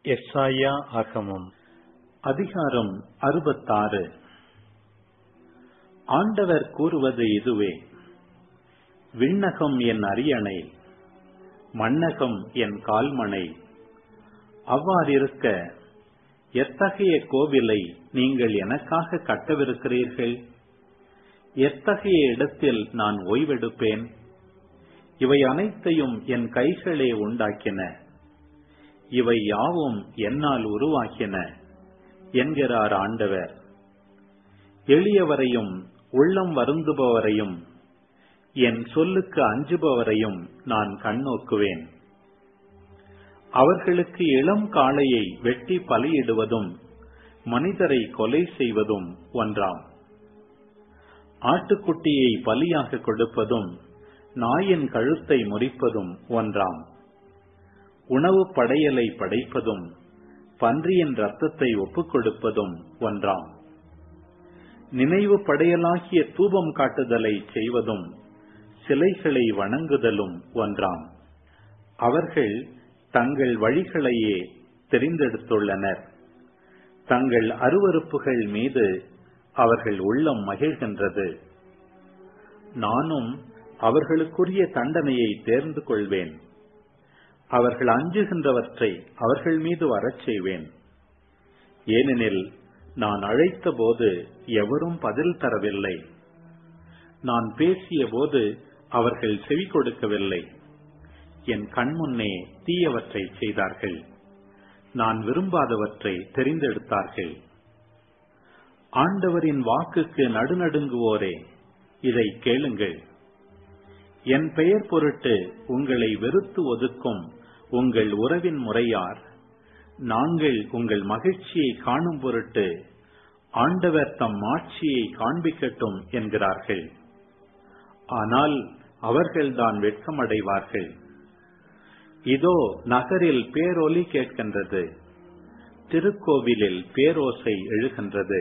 எஸ்ஐயா ஆகமம் அதிகாரம் 66. ஆண்டவர் கூறுவது இதுவே: விண்ணகம் என் அரியணை, மண்ணகம் என் கால்மனை. அவ்வாறிருக்க எத்தகைய கோவிலை நீங்கள் எனக்காக கட்டவிருக்கிறீர்கள்? எத்தகைய இடத்தில் நான் ஓய்வெடுப்பேன்? இவை அனைத்தையும் என் கைகளே உண்டாக்கின, இவை யாவும் என்னால் உருவாக்கின என்கிறார் ஆண்டவர். எளியவரையும் உள்ளம் வருந்துபவரையும் என் சொல்லுக்கு அஞ்சுபவரையும் நான் கண்ணோக்குவேன். அவர்களுக்கு இளம் காளையை வெட்டி பலியிடுவதும் மனிதரை கொலை செய்வதும் ஒன்றாம். ஆட்டுக்குட்டியை பலியாக கொடுப்பதும் நாயின் கழுத்தை முறிப்பதும் ஒன்றாம். உணவு படையலை படைப்பதும் பன்றியின் இரத்தத்தை ஒப்புக் கொடுப்பதும் ஒன்றாம். நினைவு படையலாகிய தூபம் காட்டுதலை செய்வதும் சிலைகளை வணங்குதலும் ஒன்றாம். அவர்கள் தங்கள் வழிகளையே தெரிந்தெடுத்துள்ளனர். தங்கள் அருவருப்புகள் மீது அவர்கள் உள்ளம் மகிழ்கின்றது. நானும் அவர்களுக்குரிய தண்டனையை தேர்ந்து கொள்வேன். அவர்கள் அஞ்சுகின்றவற்றை அவர்கள் மீது வரச் செய்வேன். ஏனெனில் நான் அழைத்த போது எவரும் பதில் தரவில்லை. நான் பேசிய போது அவர்கள் செவி கொடுக்கவில்லை. என் கண்முன்னே தீயவற்றை செய்தார்கள். நான் விரும்பாதவற்றை தெரிந்தெடுத்தார்கள். ஆண்டவரின் வாக்குக்கு நடுநடுங்குவோரே, இதை கேளுங்கள். என் பெயர் பொருட்டு உங்களை வெறுத்து ஒதுக்கும் உங்கள் உறவின் முறையார், நாங்கள் உங்கள் மகிழ்ச்சியை காணும் பொருட்டு ஆண்டவர் தம் ஆட்சியை காண்பிக்கட்டும் என்கிறார்கள். ஆனால் அவர்கள்தான் வெட்கமடைவார்கள். இதோ நகரில் பேரொலி கேட்கின்றது, திருக்கோவிலில் பேரோசை எழுகின்றது.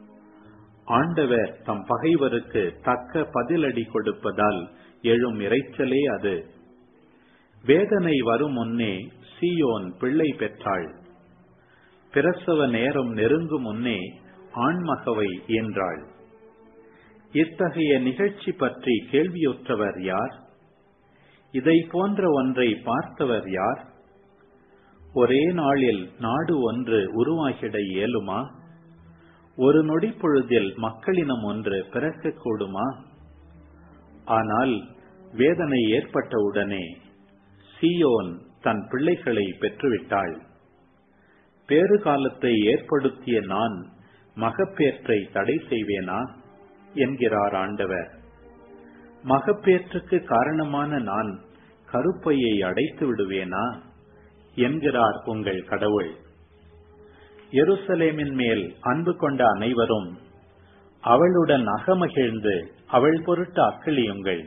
ஆண்டவர் தம் பகைவருக்கு தக்க பதிலடி கொடுப்பதால் எழும் இரைச்சலே அது. வேதனை வரும் முன்னே சீயோன் பிள்ளை பெற்றாள். பிரசவ நேரம் நெருங்கும் முன்னே ஆண்மகவை ஈன்றாள். இத்தகைய நிகழ்ச்சி பற்றி கேள்வியுற்றவர் யார்? இதை போன்ற ஒன்றை பார்த்தவர் யார்? ஒரே நாளில் நாடு ஒன்று உருவாகிட இயலுமா? ஒரு நொடி பொழுதில் மக்களினம் ஒன்று பிறக்கக்கூடுமா? ஆனால் வேதனை ஏற்பட்டவுடனே சீயோன் தன் பிள்ளைகளை பெற்றுவிட்டாள். பேறுகாலத்தை ஏற்படுத்திய நான் மகப்பேற்றை தடை செய்வேனா என்கிறார் ஆண்டவர். மகப்பேற்றுக்கு காரணமான நான் கருப்பையை அடைத்து விடுவேனா என்கிறார் உங்கள் கடவுள். எருசலேமின் மேல் அன்பு கொண்ட அனைவரும் அவளுடன் அகமகிழ்ந்து அவள் பொருட்டு அக்களியுங்கள்.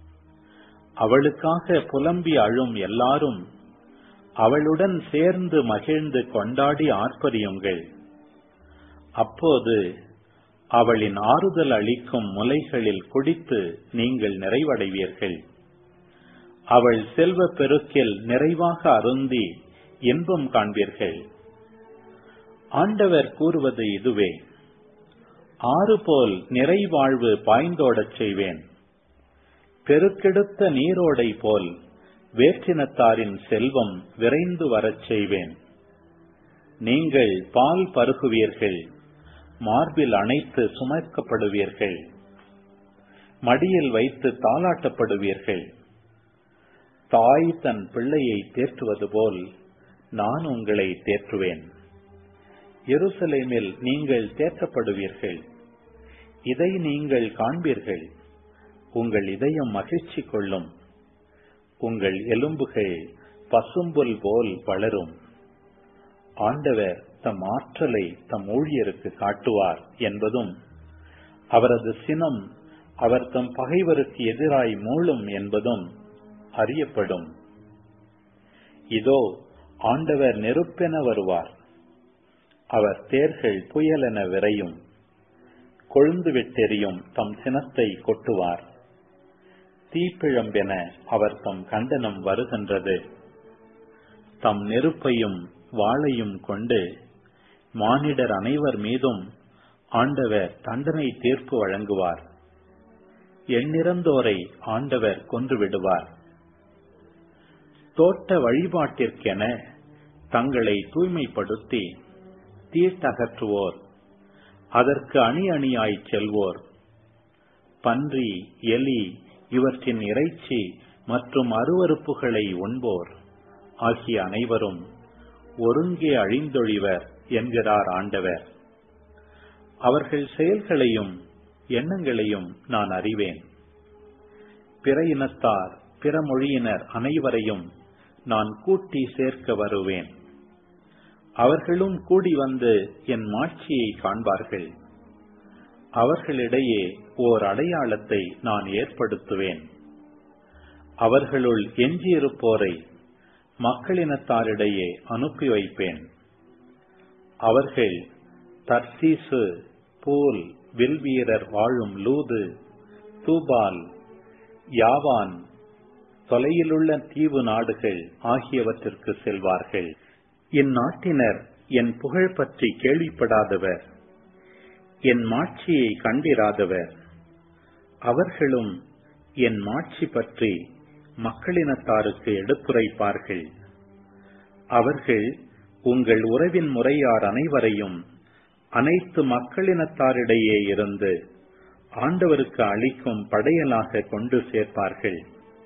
அவளுக்காக புலம்பி அழும் எல்லாரும் அவளுடன் சேர்ந்து மகிழ்ந்து கொண்டாடி ஆர்ப்பரியுங்கள். அப்போது அவளின் ஆறுதல் அளிக்கும் முலைகளில் குடித்து நீங்கள் நிறைவடைவீர்கள். அவள் செல்வ பெருக்கில் நிறைவாக அருந்தி இன்பம் காண்பீர்கள். ஆண்டவர் கூறுவது இதுவே: ஆறு போல் நிறைவாழ்வு பாய்ந்தோடச் செய்வேன். பெருக்கெடுத்த நீரோடை போல் வேற்றினத்தாரின் செல்வம் விரைந்து வரச் செய்வேன். நீங்கள் பால் பருகுவீர்கள், மார்பில் அணைத்து சுமக்கப்படுவீர்கள், மடியில் வைத்து தாலாட்டப்படுவீர்கள். தாய் தன் பிள்ளையை தேற்றுவது போல் நான் உங்களை தேற்றுவேன். எருசலேமில் நீங்கள் தேற்றப்படுவீர்கள். இதை நீங்கள் காண்பீர்கள். உங்கள் இதயம் மகிழ்ச்சி கொள்ளும். உங்கள் எலும்புகள் பசும்புல் போல் வளரும். ஆண்டவர் தம் ஆற்றலை தம் ஊழியருக்கு காட்டுவார் என்பதும், அவரது சினம் அவர் தம் பகைவருக்கு எதிராய் மூளும் என்பதும் அறியப்படும். இதோ ஆண்டவர் நெருப்பென வருவார். அவர் தேர்கள் புயலென விரையும். கொழுந்து விட்டெறியும் தம் சினத்தை கொட்டுவார். தீப்பிழம்பென அவர் தம் கண்டனம் வருகின்றது. தம் நெருப்பையும் வாளையும் கொண்டு மானிடர் அனைவர் மீதும் ஆண்டவர் தண்டனை தீர்ப்பு வழங்குவார். எண்ணிறந்தோரை ஆண்டவர் கொன்றுவிடுவார். தோட்ட வழிபாட்டிற்கென தங்களை தூய்மைப்படுத்தி தீட்டகற்றுவோர், அதற்கு அணி அணியாய்ச் செல்வோர், பன்றி, எலி இவற்றின் இறைச்சி மற்றும் அருவருப்புகளை உண்போர் ஆகிய அனைவரும் ஒருங்கே அழிந்தொழிவர் என்கிறார் ஆண்டவர். அவர்கள் செயல்களையும் எண்ணங்களையும் நான் அறிவேன். பிற இனத்தார், பிற மொழியினர் அனைவரையும் நான் கூட்டி சேர்க்க வருவேன். அவர்களும் கூடி வந்து என் மாட்சியை காண்பார்கள். அவர்களிடையே ஓர் அடையாளத்தை நான் ஏற்படுத்துவேன். அவர்களுள் எஞ்சியிருப்போரை மக்களினத்தாரிடையே அனுப்பி வைப்பேன். அவர்கள் தர்சீசு, பூல், வில்வீரர் வாழும் லூது, தூபால், யாவான், தொலையிலுள்ள தீவு நாடுகள் ஆகியவற்றிற்கு செல்வார்கள். இந்நாட்டினர் என் புகழ் பற்றி கேள்விப்படாதவர், என் மாட்சியை கண்டிராதவர். அவர்களும் என் மாட்சி பற்றி மக்களினத்தாருக்கு எடுத்துரைப்பார்கள். அவர்கள் உங்கள் உறவின் முறையார் அனைவரையும் அனைத்து மக்களினத்தாரிடையே இருந்து ஆண்டவருக்கு அளிக்கும் படையலாக கொண்டு சேர்ப்பார்கள்.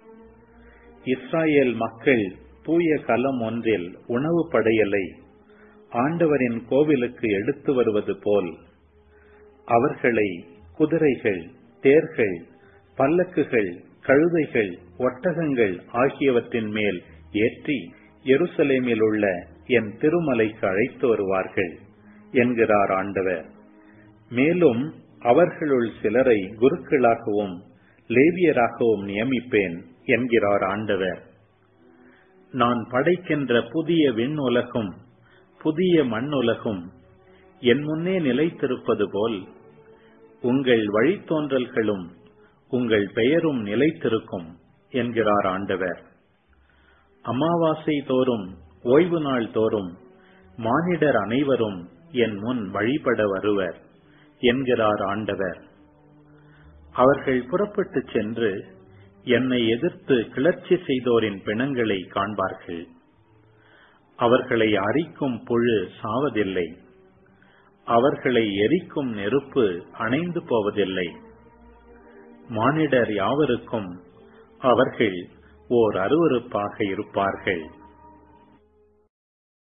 இஸ்ராயேல் மக்கள் தூய கலம் ஒன்றில் உணவு படையலை ஆண்டவரின் கோவிலுக்கு எடுத்து வருவது போல் அவர்களை குதிரைகள், தேர்கள், பல்லக்குகள், கழுதைகள், ஒட்டகங்கள் ஆகியவற்றின் மேல் ஏற்றி எருசலேமில் உள்ள என் திருமலைக்கு அழைத்து வருவார்கள் என்கிறார் ஆண்டவர். மேலும் அவர்களுள் சிலரை குருக்களாகவும் லேவியராகவும் நியமிப்பேன் என்கிறார் ஆண்டவர். நான் படைக்கின்ற புதிய விண்ணுலகும் புதிய மண்ணுலகும் என் முன்னே நிலைத்திருப்பது போல் உங்கள் வழித்தோன்றல்களும் உங்கள் பெயரும் நிலைத்திருக்கும் என்கிறார் ஆண்டவர். அமாவாசை தோறும் ஓய்வு நாள் தோறும் மானிடர் அனைவரும் என் முன் வழிபட வருவர் என்கிறார் ஆண்டவர். அவர்கள் புறப்பட்டு சென்று என்னை எதிர்த்து கிளர்ச்சி செய்தோரின் பிணங்களை காண்பார்கள். அவர்களை அரிக்கும் புழு சாவதில்லை, அவர்களை எரிக்கும் நெருப்பு அணைந்து போவதில்லை. மானிடர் யாவருக்கும் அவர்கள் ஓர் அருவருப்பாக இருப்பார்கள்.